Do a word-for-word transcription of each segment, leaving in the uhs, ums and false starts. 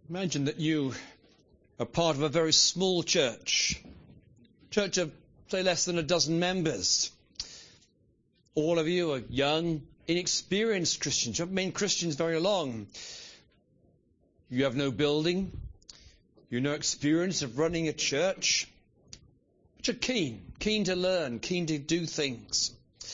Imagine that you are part of a very small church, church of, say, less than a dozen members. All of you are young, inexperienced Christians. You haven't been Christians very long. You have no building. You have no experience of running a church. But you're keen, keen to learn, keen to do things.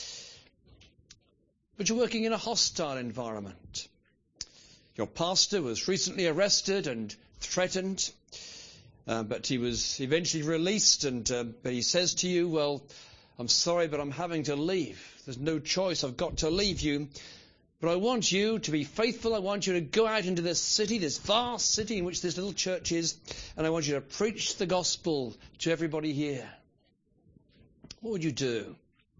But you're working in a hostile environment. Your pastor was recently arrested and threatened, uh, but he was eventually released, and uh, but he says to you, well, I'm sorry, but I'm having to leave. There's no choice. I've got to leave you. But I want you to be faithful. I want you to go out into this city, this vast city in which this little church is, and I want you to preach the gospel to everybody here. What would you do?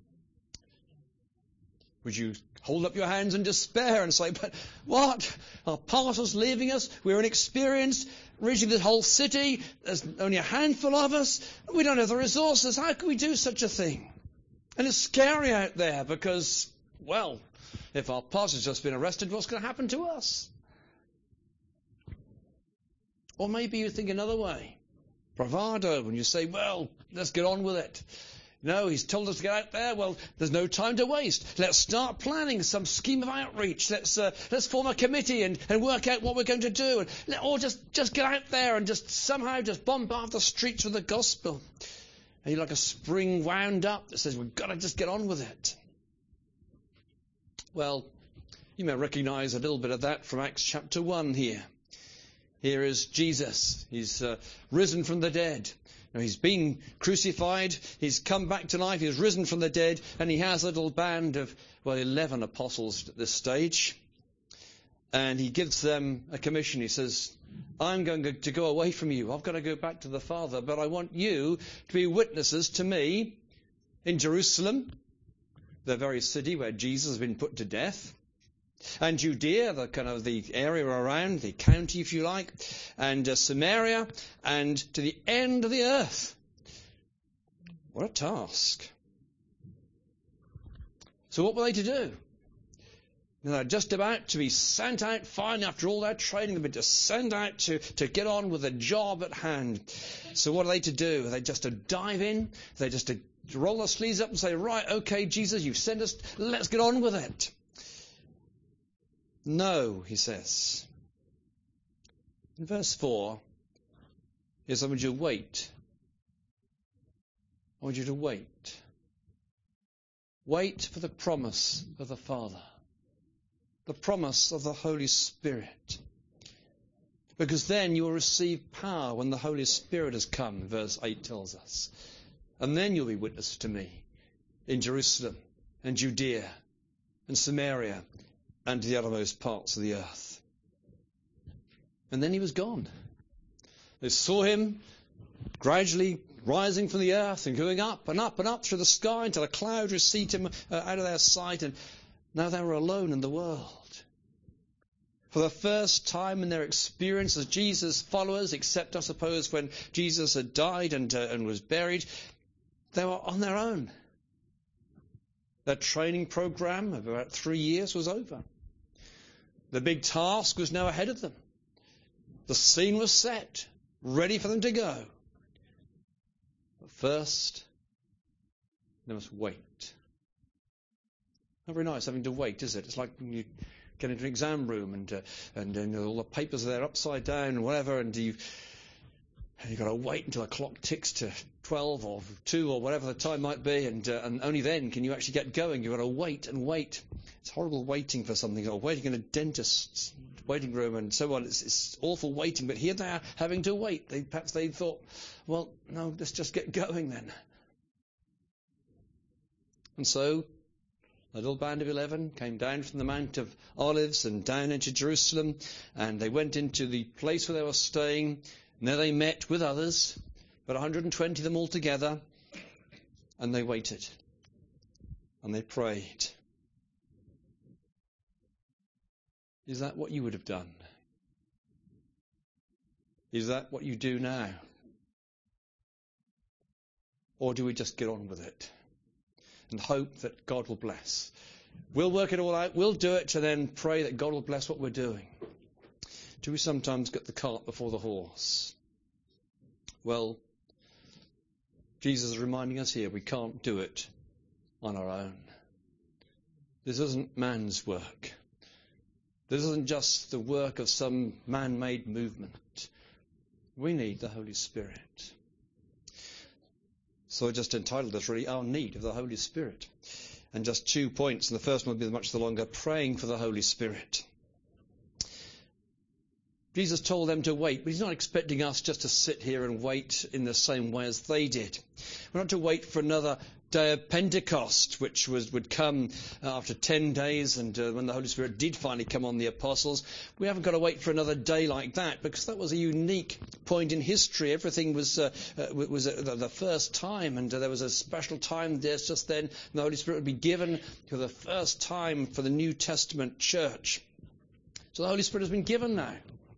Would you hold up your hands in despair and say, but what? Our pastor's leaving us. We're inexperienced, reaching this whole city. There's only a handful of us. We don't have the resources. How can we do such a thing? And it's scary out there because, well, if our pastor's just been arrested, what's going to happen to us? Or maybe you think another way. Bravado, and you say, well, let's get on with it. No, he's told us to get out there. Well, there's no time to waste. Let's start planning some scheme of outreach. Let's uh, let's form a committee and, and work out what we're going to do. And let, or just, just get out there and just somehow just bombard the streets with the gospel. And you're like a spring wound up that says, we've got to just get on with it. Well, you may recognize a little bit of that from Acts chapter one here. Here is Jesus. He's uh, risen from the dead. Now, he's been crucified, he's come back to life, he's risen from the dead, and he has a little band of, well, eleven apostles at this stage. And he gives them a commission. He says, I'm going to go away from you. I've got to go back to the Father, but I want you to be witnesses to me in Jerusalem, the very city where Jesus has been put to death, and Judea, the kind of the area around, the county, if you like, and uh, Samaria, and to the end of the earth. What a task. So what were they to do? Now, they're just about to be sent out, finally, after all their training, they've been to send out to, to get on with the job at hand. So what are they to do? Are they just to dive in? Are they just to roll their sleeves up and say, right, okay, Jesus, you've sent us, let's get on with it? No, he says. In verse four, he says, I want you to wait. I want you to wait. Wait for the promise of the Father. The promise of the Holy Spirit. Because then you will receive power when the Holy Spirit has come, verse eight tells us. And then you'll be witnesses to me in Jerusalem and Judea and Samaria and to the uttermost parts of the earth. And then he was gone. They saw him gradually rising from the earth and going up and up and up through the sky until a cloud received him uh, out of their sight, and now they were alone in the world. For the first time in their experience as Jesus' followers, except I suppose when Jesus had died and, uh, and was buried, they were on their own. Their training program of about three years was over. The big task was now ahead of them. The scene was set, ready for them to go. But first, they must wait. Not very nice having to wait, is it? It's like when you get into an exam room and uh, and, and all the papers are there upside down and whatever, and you've, you've got to wait until the clock ticks to twelve or two or whatever the time might be, and uh, and only then can you actually get going. You've got to wait and wait. It's horrible waiting for something, or waiting in a dentist's waiting room and so on. It's, it's awful waiting, but here they are having to wait. They, perhaps they thought, well, no, let's just get going then. And so a little band of eleven came down from the Mount of Olives and down into Jerusalem, and they went into the place where they were staying, and there they met with others, about one hundred twenty of them altogether, and they waited, and they prayed. Is that what you would have done? Is that what you do now? Or do we just get on with it and hope that God will bless? We'll work it all out, we'll do it, and then pray that God will bless what we're doing. Do we sometimes get the cart before the horse? Well, Jesus is reminding us here we can't do it on our own. This isn't man's work. This isn't just the work of some man-made movement. We need the Holy Spirit. So I just entitled this really, Our Need of the Holy Spirit. And just two points, and the first one will be much the longer, praying for the Holy Spirit. Jesus told them to wait, but he's not expecting us just to sit here and wait in the same way as they did. We're not to wait for another day of Pentecost, which was would come after ten days, and uh, when the Holy Spirit did finally come on the apostles. We haven't got to wait for another day like that, because that was a unique point in history. Everything was uh, uh, was uh, the first time, and uh, there was a special time there just then. The Holy Spirit would be given for the first time for the New Testament church. So the Holy Spirit has been given now.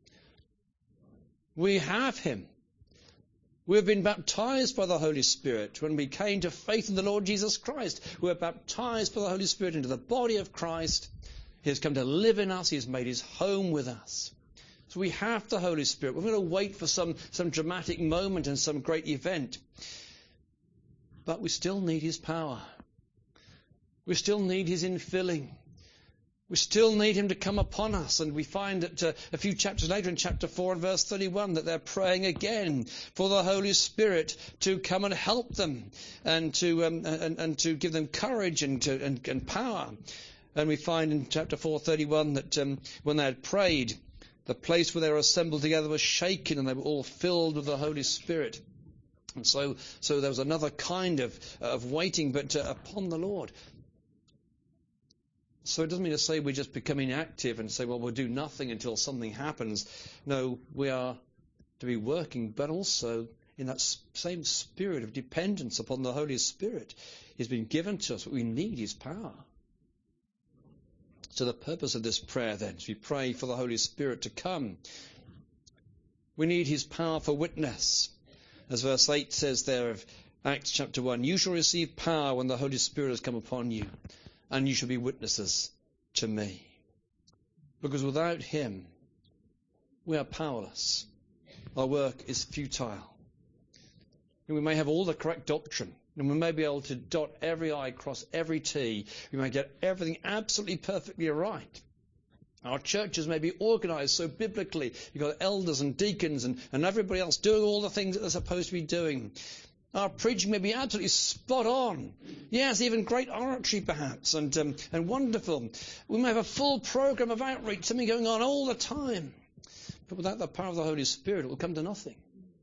We have him. We have been baptized by the Holy Spirit when we came to faith in the Lord Jesus Christ. We were baptized by the Holy Spirit into the body of Christ. He has come to live in us. He has made his home with us. So we have the Holy Spirit. We're going to wait for some, some dramatic moment and some great event. But we still need his power. We still need his infilling. We still need him to come upon us, and we find that uh, a few chapters later in chapter four and verse thirty-one that they're praying again for the Holy Spirit to come and help them and to um, and, and to give them courage and, to, and, and power. And we find in chapter four thirty-one that um, when they had prayed, the place where they were assembled together was shaken, and they were all filled with the Holy Spirit. And so, so there was another kind of of waiting, but uh, upon the Lord. So it doesn't mean to say we're just becoming active and say, well, we'll do nothing until something happens. No, we are to be working, but also in that same spirit of dependence upon the Holy Spirit. He's been given to us, but we need his power. So the purpose of this prayer then is we pray for the Holy Spirit to come. We need his power for witness. As verse eight says there of Acts chapter one, you shall receive power when the Holy Spirit has come upon you. And you shall be witnesses to me. Because without him, we are powerless. Our work is futile. And we may have all the correct doctrine. And we may be able to dot every I, cross every T. We may get everything absolutely perfectly right. Our churches may be organised so biblically. You've got elders and deacons and, and everybody else doing all the things that they're supposed to be doing. Our preaching may be absolutely spot on. Yes, even great oratory perhaps, and um, and wonderful. We may have a full programme of outreach, something going on all the time. But without the power of the Holy Spirit, it will come to nothing.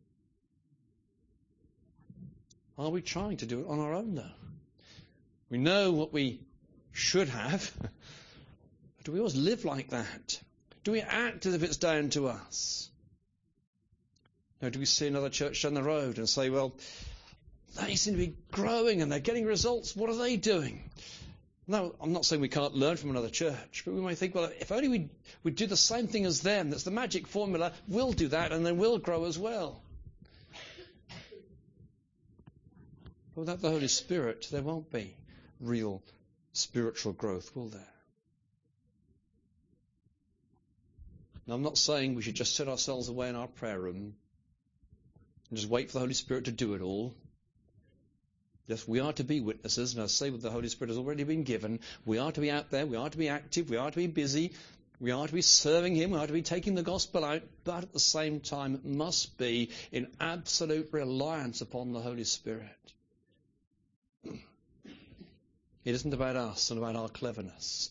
Are we trying to do it on our own, though? We know what we should have. But do we always live like that? Do we act as if it's down to us? No, do we see another church down the road and say, well, they seem to be growing and they're getting results. What are they doing? No, I'm not saying we can't learn from another church, but we might think, well, if only we we do the same thing as them, that's the magic formula, we'll do that and then we'll grow as well. But without the Holy Spirit, there won't be real spiritual growth, will there? Now, I'm not saying we should just set ourselves away in our prayer room and just wait for the Holy Spirit to do it all. Yes, we are to be witnesses, and I say what the Holy Spirit has already been given. We are to be out there, we are to be active, we are to be busy, we are to be serving him, we are to be taking the gospel out, but at the same time it must be in absolute reliance upon the Holy Spirit. It isn't about us and about our cleverness.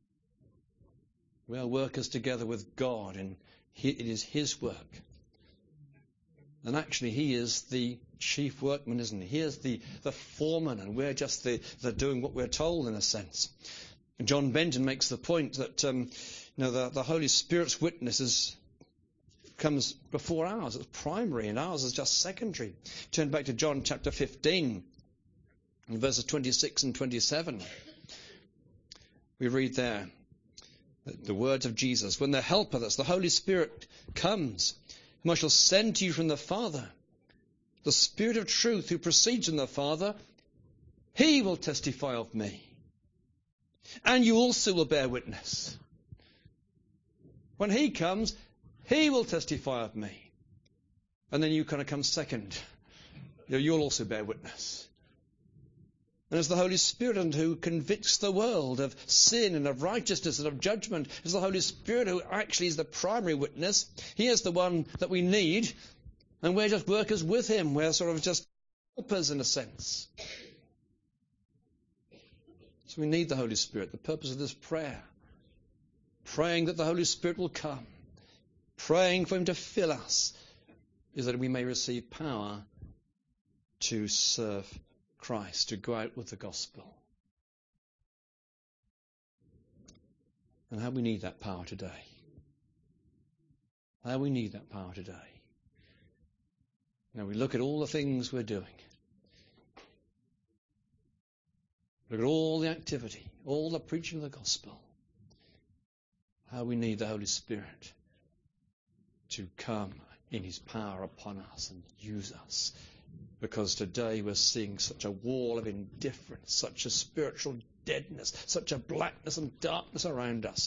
We are workers together with God, and it is his work. And actually, he is the chief workman, isn't he? He is the, the foreman, and we're just the, the doing what we're told, in a sense. And John Benton makes the point that um, you know the, the Holy Spirit's witness is, comes before ours. It's primary, and ours is just secondary. Turn back to John chapter fifteen, and verses twenty-six and twenty-seven. We read there the words of Jesus. When the Helper, that's the Holy Spirit, comes, whom I shall send to you from the Father, the Spirit of truth who proceeds from the Father, he will testify of me. And you also will bear witness. When he comes, He will testify of me. And then you kind of come second. You know, you'll also bear witness. And it's the Holy Spirit who convicts the world of sin and of righteousness and of judgment. It's the Holy Spirit who actually is the primary witness. He is the one that we need. And we're just workers with him. We're sort of just helpers in a sense. So we need the Holy Spirit. The purpose of this prayer, praying that the Holy Spirit will come, praying for him to fill us, is that we may receive power to serve Christ, to go out with the gospel. And how we need that power today. How we need that power today. Now we look at all the things we're doing. Look at all the activity, all the preaching of the gospel. How we need the Holy Spirit to come in his power upon us and use us. Because today we're seeing such a wall of indifference, such a spiritual deadness, such a blackness and darkness around us.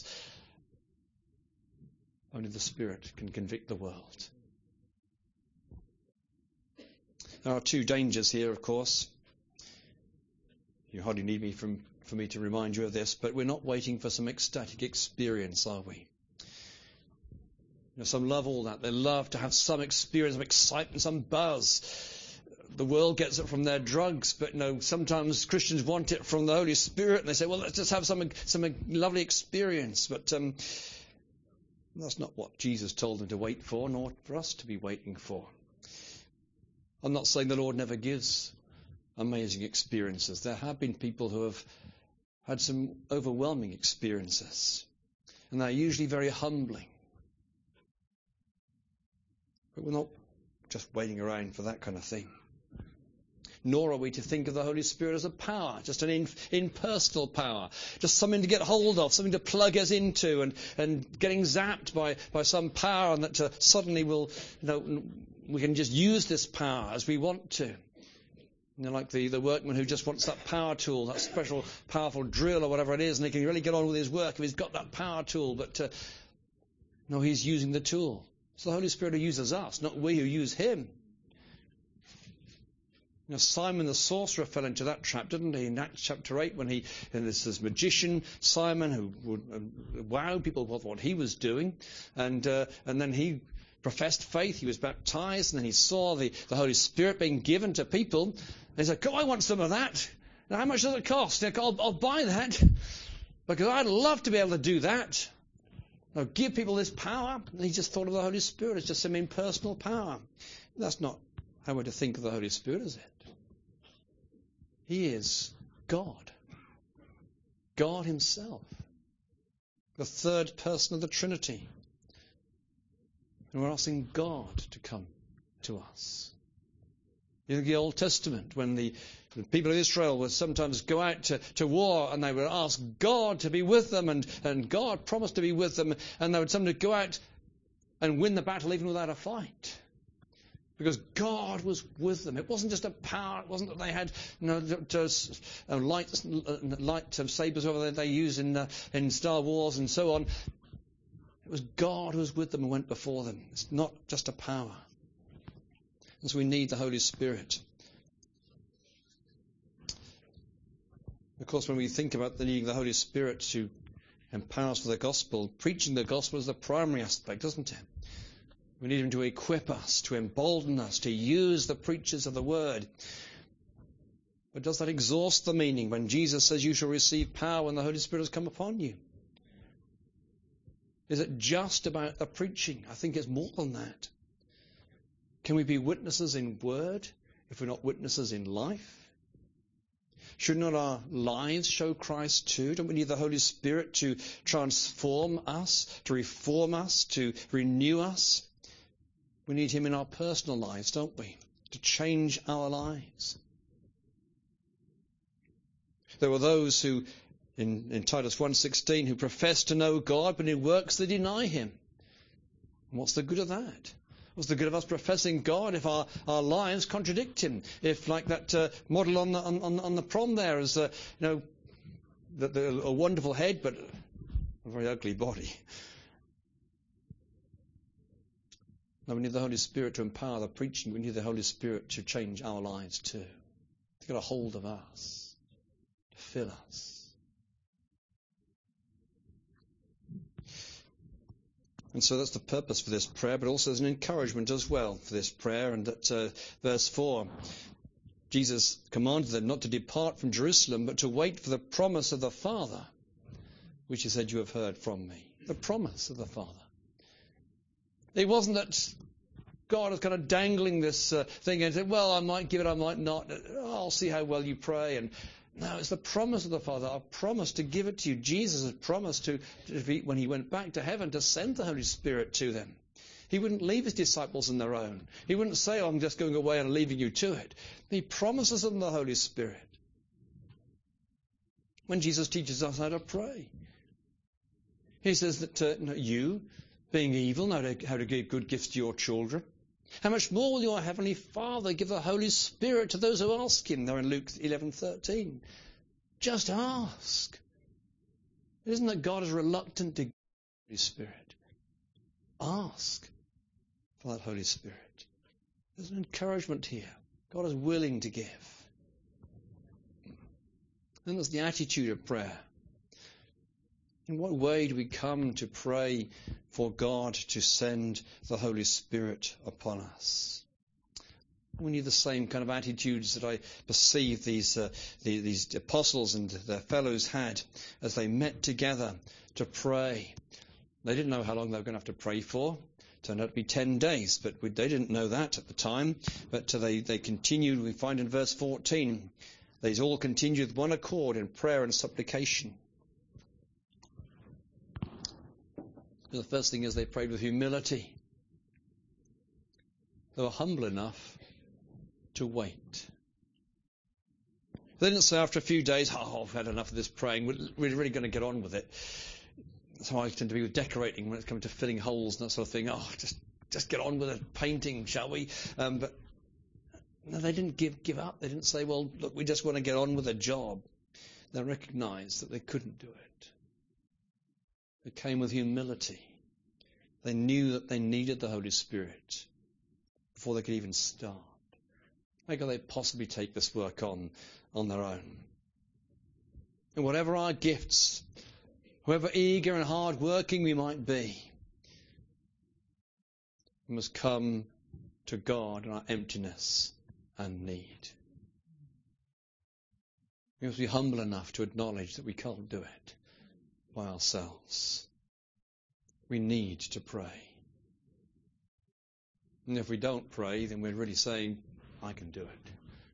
Only the Spirit can convict the world. There are two dangers here, of course. You hardly need me from, for me to remind you of this, but we're not waiting for some ecstatic experience, are we? You know, some love all that. They love to have some experience of excitement, some buzz. The world gets it from their drugs, but you know, sometimes Christians want it from the Holy Spirit, and they say, well, let's just have some some lovely experience. But um, that's not what Jesus told them to wait for, nor for us to be waiting for. I'm not saying the Lord never gives amazing experiences. There have been people who have had some overwhelming experiences, and they're usually very humbling. But we're not just waiting around for that kind of thing. Nor are we to think of the Holy Spirit as a power, just an in, impersonal power, just something to get hold of, something to plug us into, and, and getting zapped by, by some power, and that uh, suddenly we'll, you know, we can just use this power as we want to. You know, like the, the workman who just wants that power tool, that special powerful drill or whatever it is, and he can really get on with his work if he's got that power tool. But uh, no, he's using the tool. It's the Holy Spirit who uses us, not we who use him. You know, Simon the sorcerer fell into that trap, didn't he? In Acts chapter eight, when he, and this, this magician, Simon, who would uh, wow people with what he was doing, and uh, and then he professed faith, he was baptized, and then he saw the, the Holy Spirit being given to people, and he said, "God, I want some of that. Now, how much does it cost? I'll, I'll buy that, because I'd love to be able to do that. Now, give people this power." And he just thought of the Holy Spirit as just some impersonal power. That's not how we're to think of the Holy Spirit, is it? He is God. God himself. The third person of the Trinity. And we're asking God to come to us. In the Old Testament, when the, the people of Israel would sometimes go out to, to war, and they would ask God to be with them, and, and God promised to be with them, and they would sometimes go out and win the battle even without a fight. Because God was with them. It wasn't just a power. It wasn't that they had, you know, just, uh, light, uh, light uh, sabers, whatever they use in uh, in Star Wars and so on. It was God who was with them and went before them. It's not just a power. And so we need the Holy Spirit. Of course, when we think about the needing the Holy Spirit to empower us for the gospel, preaching the gospel is the primary aspect, isn't it? We need him to equip us, to embolden us, to use the preachers of the word. But does that exhaust the meaning when Jesus says you shall receive power when the Holy Spirit has come upon you? Is it just about the preaching? I think it's more than that. Can we be witnesses in word if we're not witnesses in life? Should not our lives show Christ too? Don't we need the Holy Spirit to transform us, to reform us, to renew us? We need him in our personal lives, don't we? To change our lives. There were those who, in, in Titus one sixteen, who profess to know God, but in works they deny him. And what's the good of that? What's the good of us professing God if our, our lives contradict him? If, like that uh, model on the on, on the prom there, is uh, you know, the, the, a wonderful head but a very ugly body. No, we need the Holy Spirit to empower the preaching. We need the Holy Spirit to change our lives too. To get a hold of us, to fill us. And so that's the purpose for this prayer, but also there's an encouragement as well for this prayer. And at uh, verse four, Jesus commanded them not to depart from Jerusalem, but to wait for the promise of the Father, which he said, you have heard from me. The promise of the Father. It wasn't that God was kind of dangling this uh, thing and said, well, I might give it, I might not. I'll see how well you pray. And no, it's the promise of the Father. I promise to give it to you. Jesus had promised to, to be, when he went back to heaven, to send the Holy Spirit to them. He wouldn't leave his disciples on their own. He wouldn't say, oh, I'm just going away and leaving you to it. He promises them the Holy Spirit. When Jesus teaches us how to pray, he says that uh, you, being evil, know how to give good gifts to your children. How much more will your Heavenly Father give the Holy Spirit to those who ask him? There in Luke eleven thirteen. Just ask. It isn't that God is reluctant to give the Holy Spirit. Ask for that Holy Spirit. There's an encouragement here. God is willing to give. Then there's the attitude of prayer. In what way do we come to pray for God to send the Holy Spirit upon us? We need the same kind of attitudes that I perceive these uh, the, these apostles and their fellows had as they met together to pray. They didn't know how long they were going to have to pray for. It turned out to be ten days, but we, they didn't know that at the time. But uh, they, they continued, we find in verse fourteen, they all continued with one accord in prayer and supplication. The first thing is they prayed with humility. They were humble enough to wait. They didn't say after a few days, oh, I've had enough of this praying, we're really going to get on with it. That's how I tend to be with decorating when it's coming to filling holes and that sort of thing. Oh, just just get on with it, painting, shall we? Um, but no, they didn't give, give up. They didn't say, well, look, we just want to get on with the job. They recognized that they couldn't do it. They came with humility. They knew that they needed the Holy Spirit before they could even start. How could they possibly take this work on on their own? And whatever our gifts, however eager and hard-working we might be, we must come to God in our emptiness and need. We must be humble enough to acknowledge that we can't do it by ourselves. We need to pray. And if we don't pray, then we're really saying, I can do it.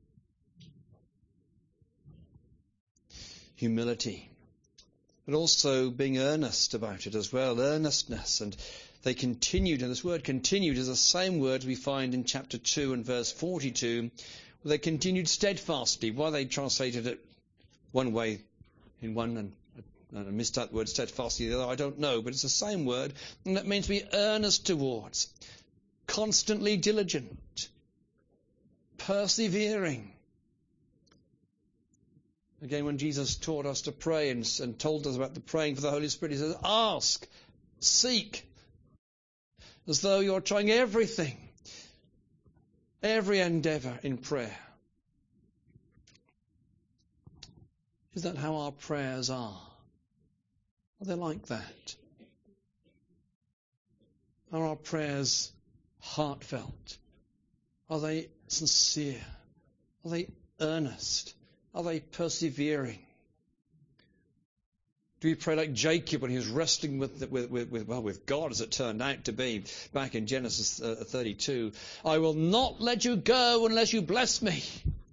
Humility. But also being earnest about it as well. Earnestness. And they continued, and this word continued is the same word we find in chapter two and verse forty-two. Where they continued steadfastly. Why they translated it one way in one and And I missed that word steadfastly, the other I don't know, but it's the same word, and that means to be earnest towards, constantly diligent, persevering. Again, when Jesus taught us to pray and, and told us about the praying for the Holy Spirit, he says, ask, seek, as though you're trying everything, every endeavour in prayer. Is that how our prayers are? Are they like that? Are our prayers heartfelt? Are they sincere? Are they earnest? Are they persevering? Do we pray like Jacob when he was wrestling with, with, with, with, well, with God, as it turned out to be, back in Genesis uh, thirty-two? I will not let you go unless you bless me.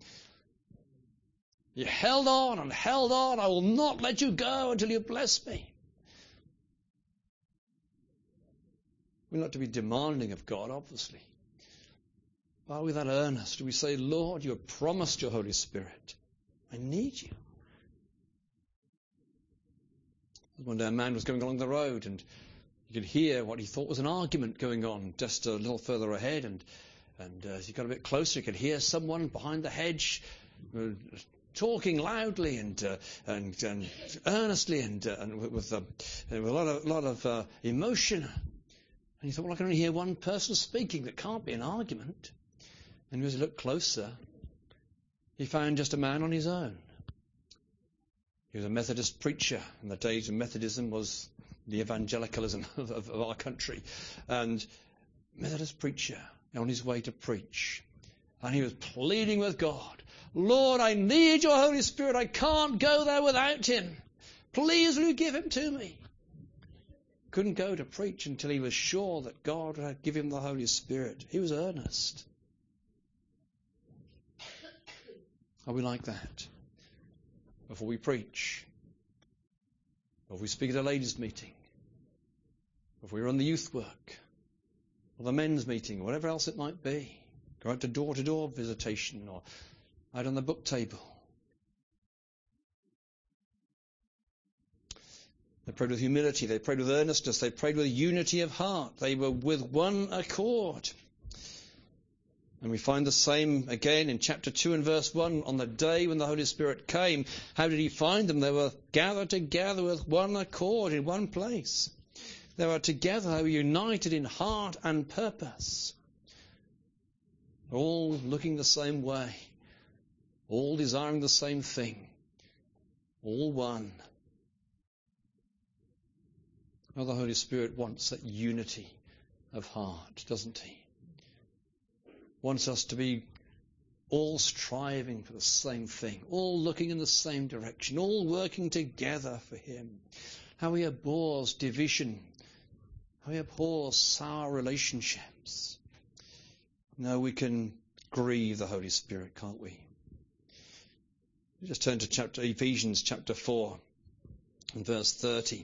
You held on and held on. I will not let you go until you bless me. We're not to be demanding of God, obviously. But are we that earnest? Do we say, Lord, you have promised your Holy Spirit. I need you. One day a man was going along the road and you could hear what he thought was an argument going on just a little further ahead. And, and uh, as he got a bit closer, he could hear someone behind the hedge uh, talking loudly and uh, and, and earnestly and, uh, and with, uh, with a lot of, lot of uh, emotion. And he thought, well, I can only hear one person speaking. That can't be an argument. And as he looked closer, he found just a man on his own. He was a Methodist preacher. In the days of Methodism was the evangelicalism of, of, of our country. And Methodist preacher on his way to preach. And he was pleading with God, Lord, I need your Holy Spirit. I can't go there without him. Please will you give him to me? Couldn't go to preach until he was sure that God had given him the Holy Spirit. He was earnest. Are we like that? Before we preach, before we speak at a ladies' meeting, before we run the youth work, or the men's meeting, or whatever else it might be, go out to door-to-door visitation, or out on the book table. They prayed with humility, they prayed with earnestness, they prayed with unity of heart. They were with one accord. And we find the same again in chapter two and verse one. On the day when the Holy Spirit came, how did he find them? They were gathered together with one accord in one place. They were together, they were united in heart and purpose. All looking the same way. All desiring the same thing. All one. Well, the Holy Spirit wants that unity of heart, doesn't he? Wants us to be all striving for the same thing, all looking in the same direction, all working together for him. How he abhors division, how he abhors sour relationships. No, we can grieve the Holy Spirit, can't we? We just turn to chapter Ephesians chapter four and verse thirty.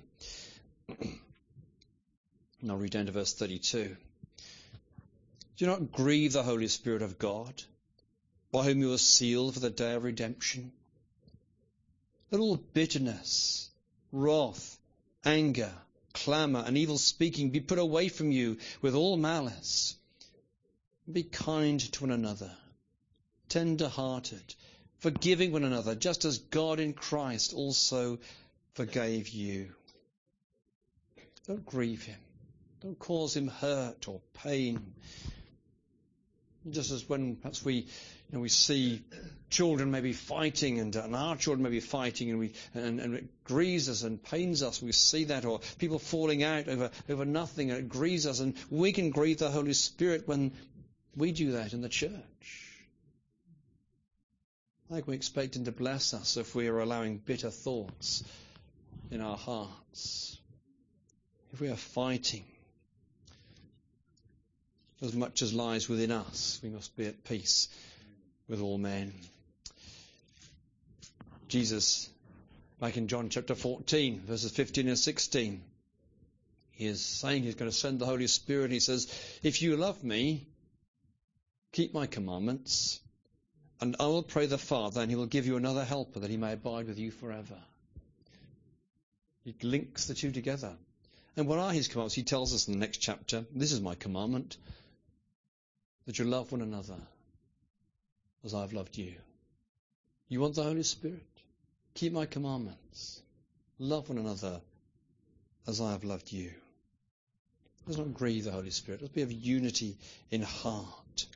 And I'll read down to verse thirty-two. Do not grieve the Holy Spirit of God, by whom you are sealed for the day of redemption. Let all bitterness, wrath, anger, clamour, and evil speaking be put away from you with all malice. Be kind to one another, tender-hearted, forgiving one another, just as God in Christ also forgave you. Don't grieve him. Don't cause him hurt or pain. Just as when perhaps we, you know, we see children maybe fighting, and, and our children may be fighting, and we and, and it grieves us and pains us. We see that, or people falling out over over nothing, and it grieves us, and we can grieve the Holy Spirit when we do that in the church. Like we expect him to bless us if we are allowing bitter thoughts in our hearts. If we are fighting. As much as lies within us, we must be at peace with all men. Jesus, like in John chapter fourteen, verses fifteen and sixteen, he is saying he's going to send the Holy Spirit. He says, if you love me, keep my commandments, and I will pray the Father, and he will give you another helper, that he may abide with you forever. He links the two together. And what are his commandments? He tells us in the next chapter, this is my commandment, that you love one another as I've loved you. You want the Holy Spirit? Keep my commandments. Love one another as I have loved you. Let's not grieve the Holy Spirit. Let's be of unity in heart.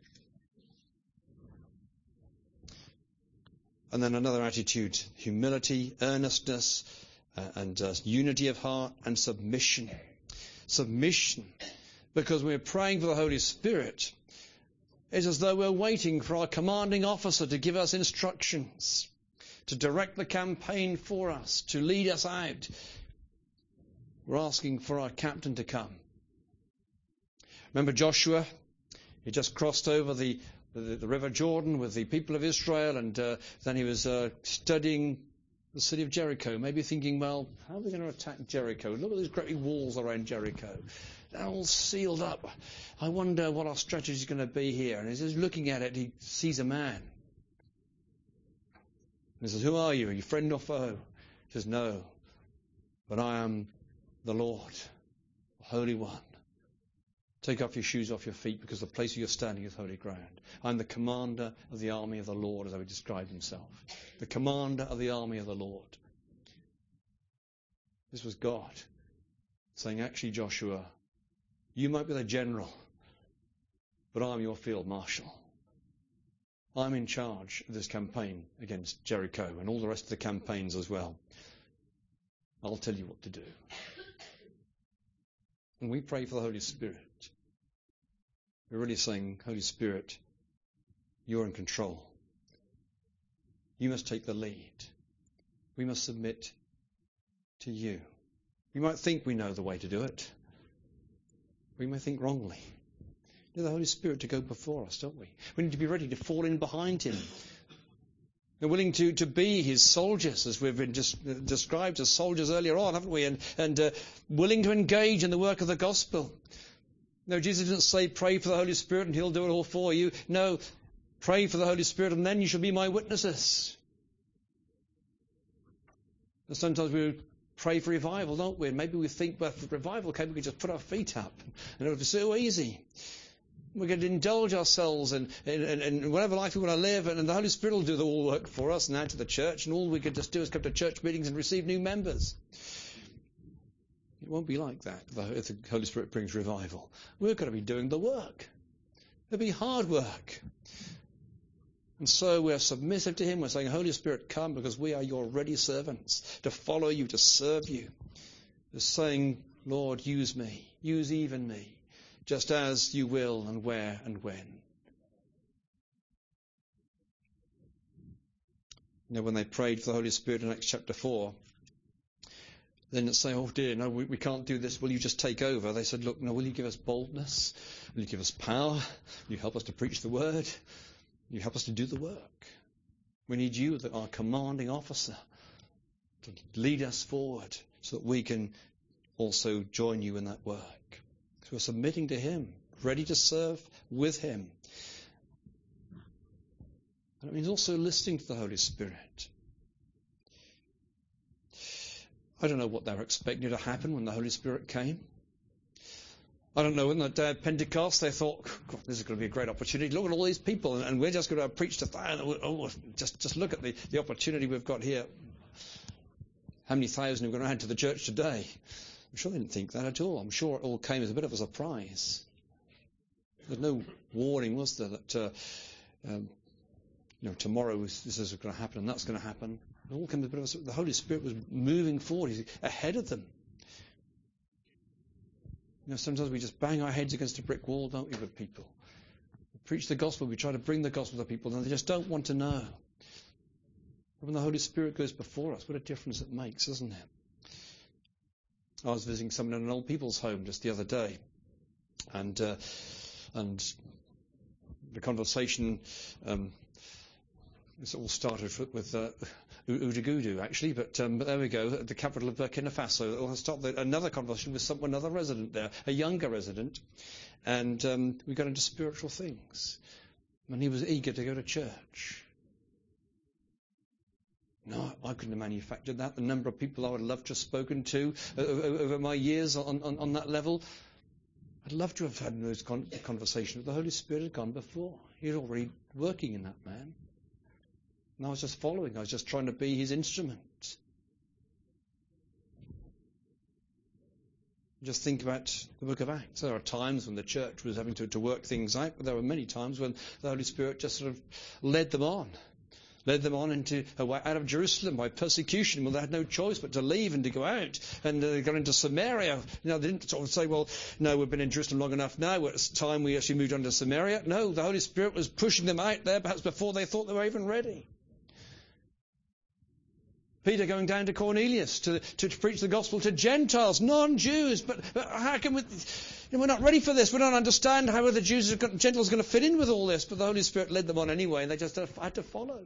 And then another attitude, humility, earnestness, uh, and uh, unity of heart and submission. Submission. Because we're praying for the Holy Spirit, it's as though we're waiting for our commanding officer to give us instructions, to direct the campaign for us, to lead us out. We're asking for our captain to come. Remember Joshua? He just crossed over the, the, the River Jordan with the people of Israel, and uh, then he was uh, studying the city of Jericho, maybe thinking, well, how are we going to attack Jericho? Look at these great walls around Jericho. They're all sealed up. I wonder what our strategy is going to be here. And as he's looking at it, he sees a man. And he says, who are you? Are you friend or foe? He says, no, but I am the Lord, the Holy One. Take off your shoes off your feet, because the place where you're standing is holy ground. I'm the commander of the army of the Lord, as I would describe himself. The commander of the army of the Lord. This was God saying, actually, Joshua, You might be the general, but I'm your field marshal. I'm in charge of this campaign against Jericho and all the rest of the campaigns as well. I'll tell you what to do. And we pray for the Holy Spirit. We're really saying, Holy Spirit, you're in control. You must take the lead. We must submit to you. We might think we know the way to do it. We may think wrongly. We need the Holy Spirit to go before us, don't we? We need to be ready to fall in behind him. We're willing to, to be his soldiers, as we've been just uh, described as soldiers earlier on, haven't we? And, and uh, willing to engage in the work of the gospel. No, Jesus didn't say, pray for the Holy Spirit and he'll do it all for you. No, pray for the Holy Spirit and then you shall be my witnesses. And sometimes we pray for revival, don't we? And maybe we think, well, if revival came, we could just put our feet up and it would be so easy. We're going to indulge ourselves in, in, in, in whatever life we want to live, and, and the Holy Spirit will do the all work for us and add to the church, and all we could just do is come to church meetings and receive new members. It won't be like that if the Holy Spirit brings revival. We're going to be doing the work. It'll be hard work. And so we're submissive to him. We're saying, Holy Spirit, come, because we are your ready servants to follow you, to serve you. We're saying, Lord, use me, use even me, just as you will and where and when. You know, when they prayed for the Holy Spirit in Acts chapter four, they didn't say, oh dear, no, we, we can't do this. Will you just take over? They said, look, no, will you give us boldness? Will you give us power? Will you help us to preach the word? Will you help us to do the work? We need you, our commanding officer, to lead us forward so that we can also join you in that work. So we're submitting to him, ready to serve with him. And it means also listening to the Holy Spirit. I don't know what they were expecting to happen when the Holy Spirit came. I don't know, when the day of Pentecost, they thought, God, this is going to be a great opportunity. Look at all these people, and we're just going to preach to thousands. Oh, just, just look at the, the opportunity we've got here. How many thousand are going to add to the church today? I'm sure they didn't think that at all. I'm sure it all came as a bit of a surprise. There's no warning, was there, that uh, um, you know, tomorrow this is going to happen and that's going to happen. It all came as a bit of a, the Holy Spirit was moving forward. He's ahead of them. You know, sometimes we just bang our heads against a brick wall, don't we, with people? We preach the gospel, we try to bring the gospel to people, and they just don't want to know. But when the Holy Spirit goes before us, what a difference it makes, isn't it? I was visiting someone in an old people's home just the other day, and uh, and the conversation, um, it all started with uh, Ouagadougou, actually, but um, but there we go, the capital of Burkina Faso. We'll start the, another conversation with some, another resident there, a younger resident, and um, we got into spiritual things, and he was eager to go to church. No, I couldn't have manufactured that. The number of people I would love to have spoken to uh, over my years on, on, on that level, I'd love to have had those con- conversations. The Holy Spirit had gone before. He was already working in that man. And I was just following. I was just trying to be his instrument. Just think about the book of Acts. There are times when the church was having to, to work things out, but there were many times when the Holy Spirit just sort of led them on. Led them on into out of Jerusalem by persecution. Well, they had no choice but to leave and to go out. And uh, they got into Samaria. You know, they didn't sort of say, well, no, we've been in Jerusalem long enough now. It's time we actually moved on to Samaria. No, the Holy Spirit was pushing them out there, perhaps before they thought they were even ready. Peter going down to Cornelius to, to, to preach the gospel to Gentiles, non-Jews. But, but how can we... You know, we're not ready for this. We don't understand how the Jews, Gentiles are going to fit in with all this. But the Holy Spirit led them on anyway, and they just had to follow.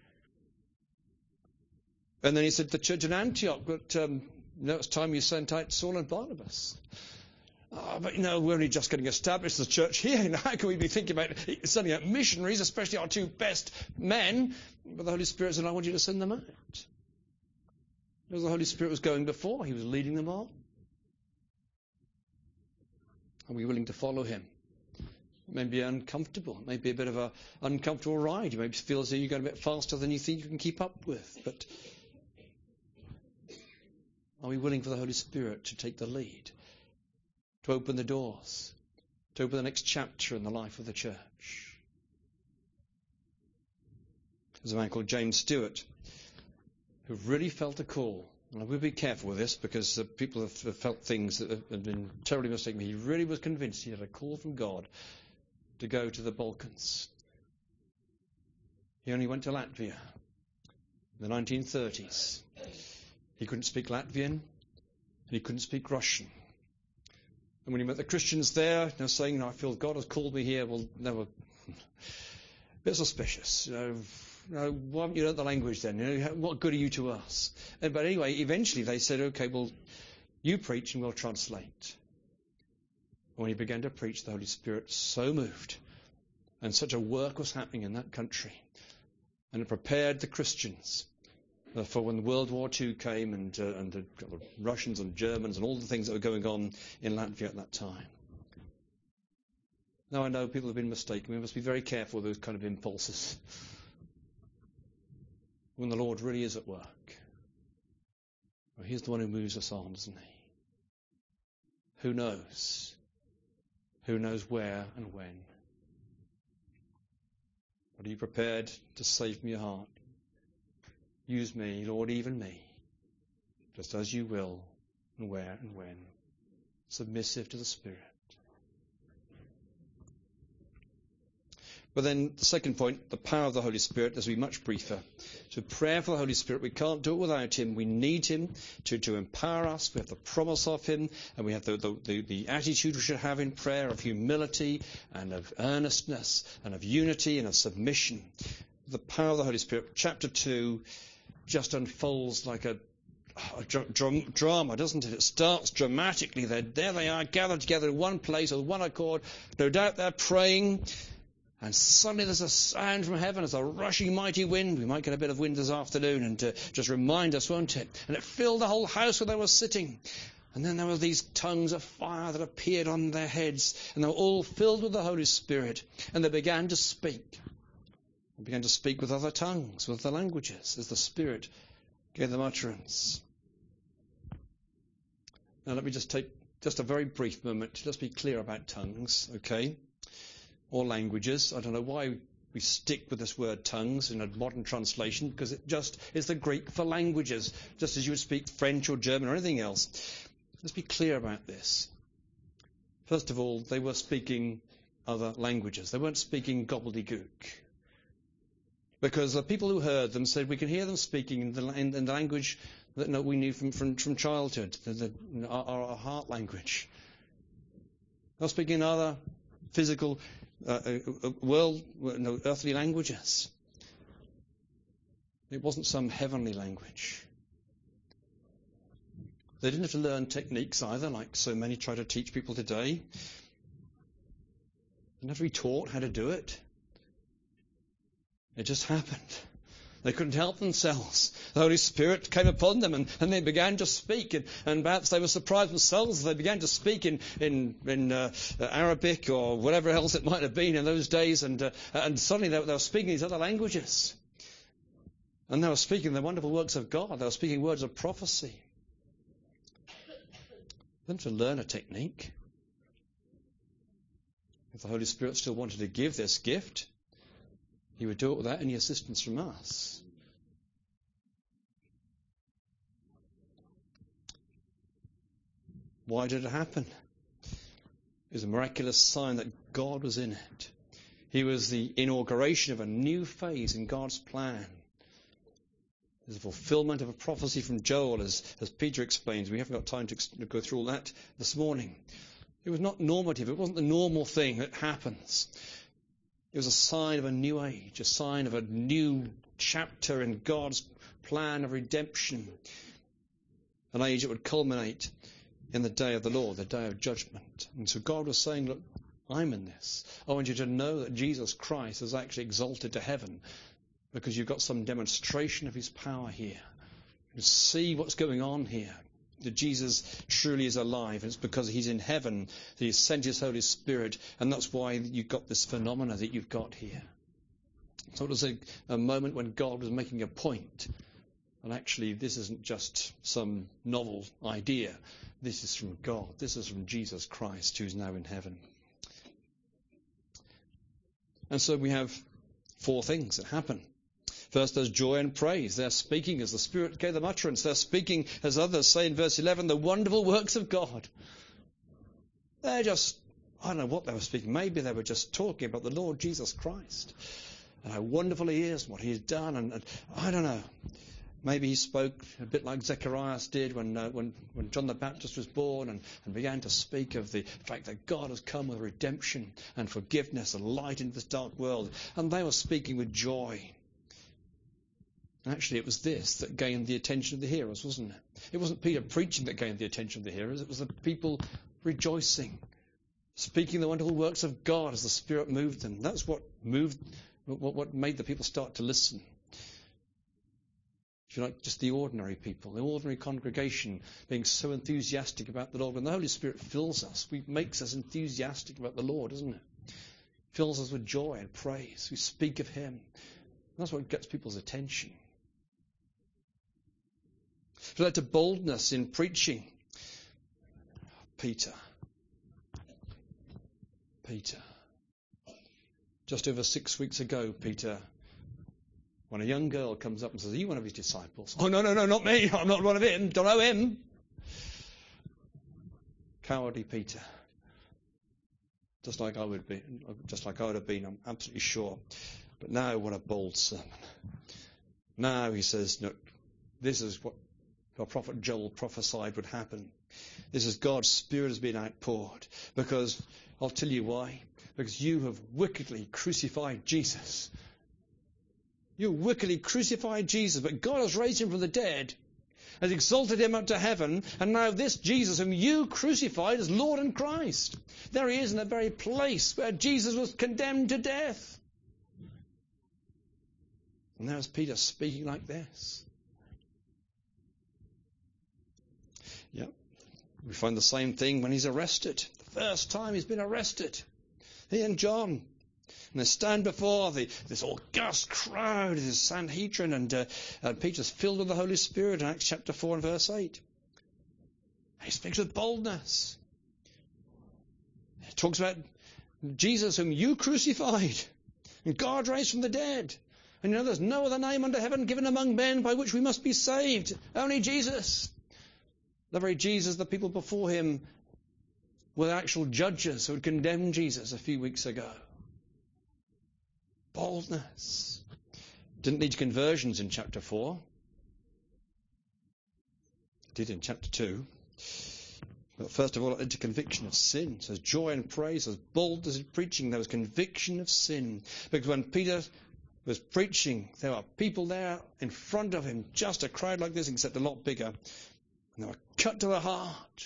And then he said to the church in Antioch, but um, you know, it's time you sent out Saul and Barnabas. Oh, but, you know, we're only just getting established as a church here. You know, how can we be thinking about sending out missionaries, especially our two best men? But the Holy Spirit said, I want you to send them out. Because the Holy Spirit was going before. He was leading them on. Are we willing to follow him? It may be uncomfortable. It may be a bit of an uncomfortable ride. You may feel as though you're going a bit faster than you think you can keep up with. But are we willing for the Holy Spirit to take the lead? to open the doors, to open the next chapter in the life of the church. There's a man called James Stewart who really felt a call. And I will be careful with this because uh, people have, have felt things that have, have been terribly mistaken. He really was convinced he had a call from God to go to the Balkans. He only went to Latvia in the nineteen thirties. He couldn't speak Latvian and he couldn't speak Russian. And when he met the Christians there, you know, saying, no, I feel God has called me here, well, they were a bit suspicious. You know, you know, why haven't you learnt the language then? You know, what good are you to us? And, but anyway, eventually they said, okay, well, you preach and we'll translate. When he began to preach, the Holy Spirit so moved, and such a work was happening in that country, and it prepared the Christians uh, for when World War Two came, and, uh, and the Russians and Germans and all the things that were going on in Latvia at that time. Now I know people have been mistaken. We must be very careful with those kind of impulses when the Lord really is at work. Well, he's the one who moves us on, isn't he? Who knows? Who knows where and when? But are you prepared to say from your heart, use me, Lord, even me, just as you will, and where and when, submissive to the Spirit. But then the second point, the power of the Holy Spirit, as we much briefer. So prayer for the Holy Spirit, we can't do it without him. We need him to, to empower us. We have the promise of him, and we have the, the, the, the attitude we should have in prayer of humility and of earnestness and of unity and of submission. The power of the Holy Spirit, chapter two, just unfolds like a, a dr- drama, doesn't it? It starts dramatically. They're, there they are, gathered together in one place with one accord. No doubt they're praying. And suddenly there's a sound from heaven. There's a rushing mighty wind. We might get a bit of wind this afternoon and uh, just remind us, won't it? And it filled the whole house where they were sitting. And then there were these tongues of fire that appeared on their heads. And they were all filled with the Holy Spirit. And they began to speak. They began to speak with other tongues, with other languages, as the Spirit gave them utterance. Now let me just take just a very brief moment to just be clear about tongues, okay? Or languages. I don't know why we stick with this word tongues in a modern translation, because it just is the Greek for languages, just as you would speak French or German or anything else. Let's be clear about this. First of all, they were speaking other languages. They weren't speaking gobbledygook. Because the people who heard them said we can hear them speaking in the, in, in the language that no, we knew from, from, from childhood, the, the, our, our heart language. They were speaking other physical Uh, uh, world, no, earthly languages. It wasn't some heavenly language. They didn't have to learn techniques either, like so many try to teach people today. They didn't have to be taught how to do it. It just happened. They couldn't help themselves. The Holy Spirit came upon them and, and they began to speak. And, and perhaps they were surprised themselves as they began to speak in, in, in uh, Arabic or whatever else it might have been in those days. And, uh, and suddenly they, they were speaking these other languages. And they were speaking the wonderful works of God. They were speaking words of prophecy. Them to learn a technique. If the Holy Spirit still wanted to give this gift, he would do it without any assistance from us. Why did it happen? It was a miraculous sign that God was in it. He was the inauguration of a new phase in God's plan. There's a fulfillment of a prophecy from Joel, as, as Peter explains. We haven't got time to, to go through all that this morning. It was not normative. It wasn't the normal thing that happens. It was a sign of a new age, a sign of a new chapter in God's plan of redemption. An age that would culminate in the day of the Lord, the day of judgment. And so God was saying, look, I'm in this. I want you to know that Jesus Christ is actually exalted to heaven because you've got some demonstration of his power here. You see what's going on here. That Jesus truly is alive. And it's because he's in heaven that he sent his Holy Spirit. And that's why you've got this phenomena that you've got here. So it was a, a moment when God was making a point And actually, this isn't just some novel idea. This is from God. This is from Jesus Christ, who's now in heaven. And so we have four things that happen. First, there's joy and praise. They're speaking as the Spirit gave them utterance. They're speaking, as others say in verse eleven, the wonderful works of God. They're just, I don't know what they were speaking. Maybe they were just talking about the Lord Jesus Christ and how wonderful he is and what he's done. And, and I don't know. Maybe he spoke a bit like Zacharias did when uh, when, when John the Baptist was born and, and began to speak of the fact that God has come with redemption and forgiveness and light into this dark world. And they were speaking with joy. Actually, it was this that gained the attention of the hearers, wasn't it? It wasn't Peter preaching that gained the attention of the hearers. It was the people rejoicing, speaking the wonderful works of God as the Spirit moved them. That's what moved, what, what made the people start to listen. If you like, just the ordinary people, the ordinary congregation being so enthusiastic about the Lord. When the Holy Spirit fills us, it makes us enthusiastic about the Lord, doesn't it? Fills us with joy and praise. We speak of him. That's what gets people's attention. It led to boldness in preaching. Peter. Peter. Just over six weeks ago, Peter, when a young girl comes up and says, are you one of his disciples? Oh, no, no, no, not me. I'm not one of him. Don't know him. Cowardly Peter. Just like I would be, just like I would have been, I'm absolutely sure. But now, what a bold sermon. Now he says, look, this is what our prophet Joel prophesied would happen. This is God's Spirit has been outpoured. Because, I'll tell you why. Because you have wickedly crucified Jesus. You wickedly crucified Jesus, but God has raised him from the dead, has exalted him up to heaven, and now this Jesus whom you crucified is Lord and Christ. There he is in the very place where Jesus was condemned to death. And there's Peter speaking like this. Yeah, we find the same thing when he's arrested. The first time he's been arrested. He and John. And they stand before the, this august crowd, this Sanhedrin, and, uh, and Peter's filled with the Holy Spirit in Acts chapter four and verse eight. He speaks with boldness. He talks about Jesus whom you crucified, and God raised from the dead. And you know there's no other name under heaven given among men by which we must be saved. Only Jesus. The very Jesus the people before him were actual judges who had condemned Jesus a few weeks ago. Boldness. Didn't lead to conversions in chapter four. It did in chapter two. But first of all, it led to conviction of sin. So there's joy and praise. As bold as his preaching, there was conviction of sin. Because when Peter was preaching, there were people there in front of him, just a crowd like this, except a lot bigger. And they were cut to the heart.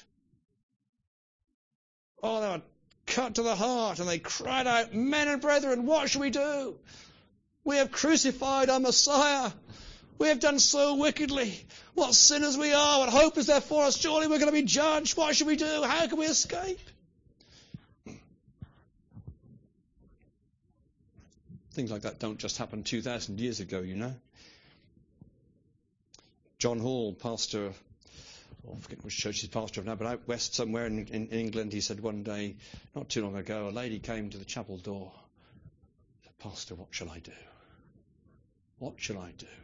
Oh, they were cut to the heart, and they cried out, men and brethren, what shall we do? We have crucified our Messiah. We have done so wickedly. What sinners we are. What hope is there for us? Surely we're going to be judged. What shall we do? How can we escape? Things like that don't just happen two thousand years ago, you know. John Hall, pastor, I forget which church he's pastor of now, but out west somewhere in, in England, he said one day, not too long ago, a lady came to the chapel door. Said, Pastor, what shall I do? What shall I do?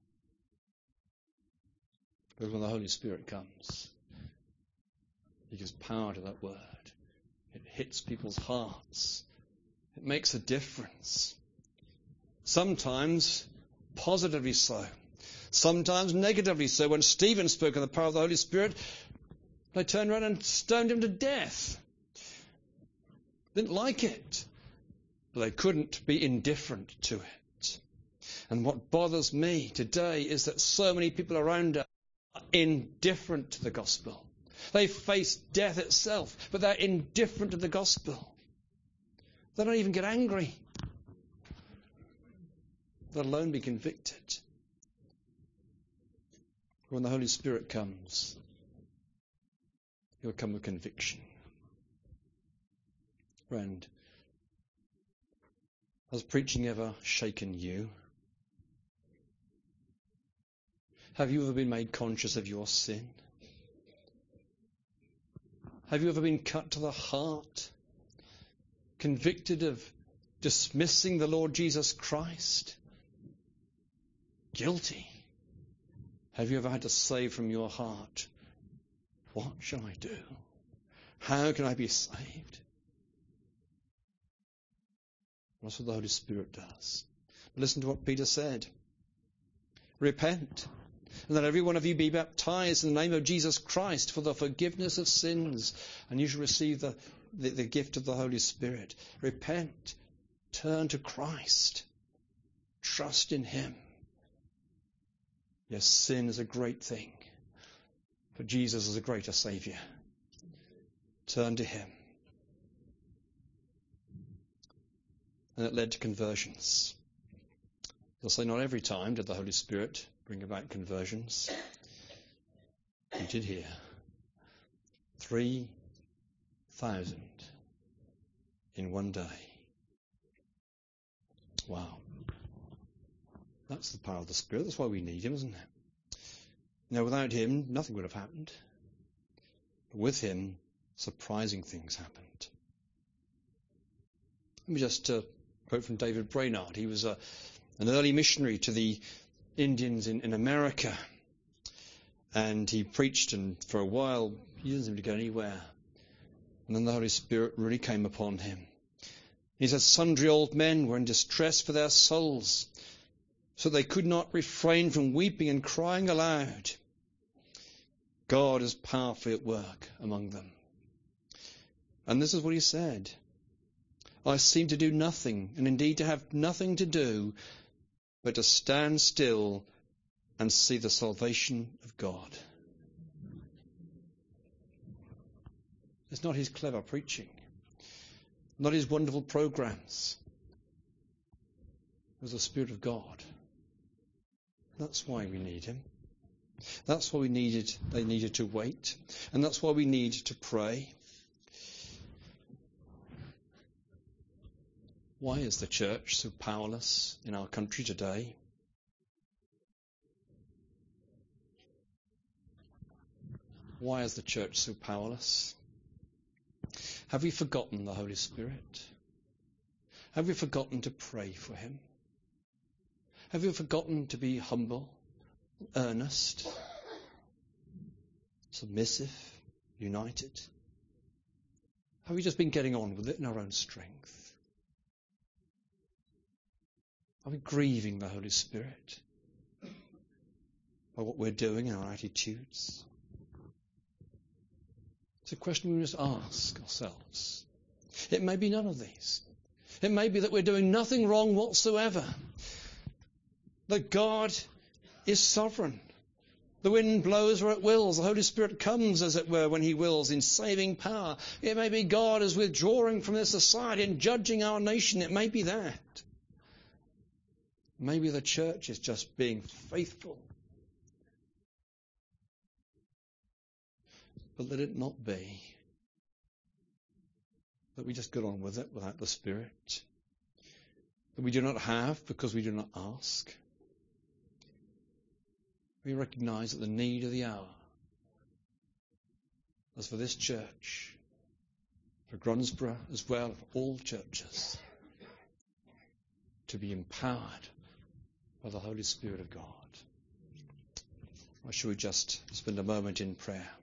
Because when the Holy Spirit comes, he gives power to that word. It hits people's hearts. It makes a difference. Sometimes positively so. Sometimes negatively so. When Stephen spoke of the power of the Holy Spirit, they turned around and stoned him to death. Didn't like it. But they couldn't be indifferent to it. And what bothers me today is that so many people around us are indifferent to the gospel. They face death itself, but they're indifferent to the gospel. They don't even get angry, let alone be convicted. When the Holy Spirit comes, he'll come with conviction. Friend, has preaching ever shaken you? Have you ever been made conscious of your sin? Have you ever been cut to the heart, convicted of dismissing the Lord Jesus Christ? Guilty. Have you ever had to say from your heart, what shall I do? How can I be saved? That's what the Holy Spirit does. Listen to what Peter said. Repent, and let every one of you be baptized in the name of Jesus Christ for the forgiveness of sins, and you shall receive the, the, the gift of the Holy Spirit. Repent, turn to Christ, trust in him. Yes, sin is a great thing, but Jesus is a greater Saviour. Turn to him. And it led to conversions. You'll say not every time did the Holy Spirit bring about conversions. He did here. Three thousand in one day. Wow. That's the power of the Spirit. That's why we need him, isn't it? Now, without him, nothing would have happened. But with him, surprising things happened. Let me just uh, quote from David Brainerd. He was a an early missionary to the Indians in, in America. And he preached, and for a while he didn't seem to go anywhere. And then the Holy Spirit really came upon him. He said, sundry old men were in distress for their souls, so they could not refrain from weeping and crying aloud. God is powerfully at work among them. And this is what he said. I seem to do nothing, and indeed to have nothing to do, but to stand still and see the salvation of God. It's not his clever preaching, not his wonderful programs. It was the Spirit of God. That's why we need him. That's why we needed, they needed to wait. And that's why we need to pray. Why is the church so powerless in our country today? Why is the church so powerless? Have we forgotten the Holy Spirit? Have we forgotten to pray for him? Have we forgotten to be humble, earnest, submissive, united? Have we just been getting on with it in our own strength? Are we grieving the Holy Spirit by what we're doing in our attitudes? It's a question we must ask ourselves. It may be none of these. It may be that we're doing nothing wrong whatsoever. That God is sovereign. The wind blows where it wills. The Holy Spirit comes, as it were, when he wills in saving power. It may be God is withdrawing from this society and judging our nation. It may be that. Maybe the church is just being faithful. But let it not be that we just get on with it without the Spirit. That we do not have because we do not ask. We recognise that the need of the hour, as for this church, for Grunsborough as well, for all churches, to be empowered by the Holy Spirit of God. Or should we just spend a moment in prayer?